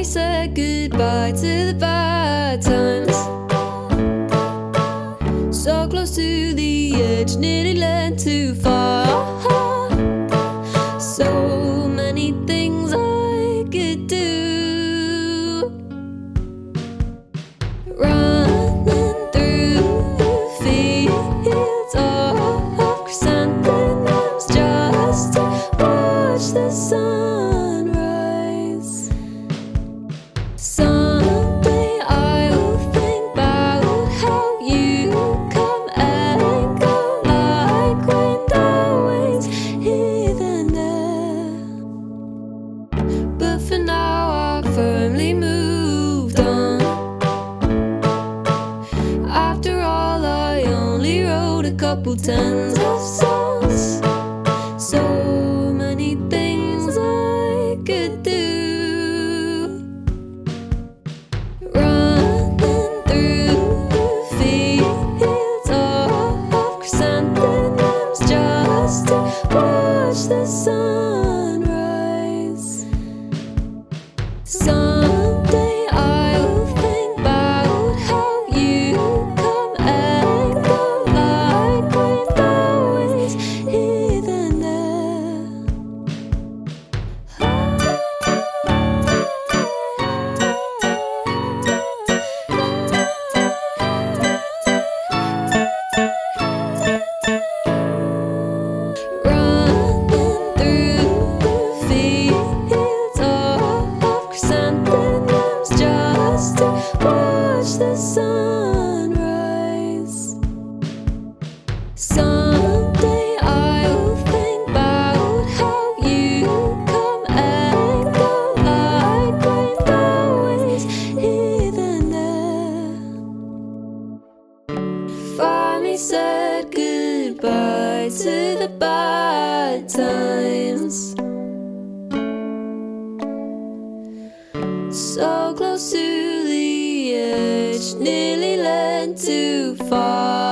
said goodbye to the bad times. So close to the edge, nearly led too far. So many things I could do. Running through fields of chrysanthemums just to watch the sunrise. Someday I will think about how you come and go like wind always here and there. But for now I firmly moved on. After all, I only wrote a couple tens of songs. So many things I could do. Running through fields of chrysanthemums just to watch the sunrise. Someday I will think about how you come and go like wind always here and running through fields of chrysanthemums just to watch the sunrise. Someday I will think about how you come and go like wind always here and there. Finally said goodbye to the bad times. So close to the edge, nearly led too far.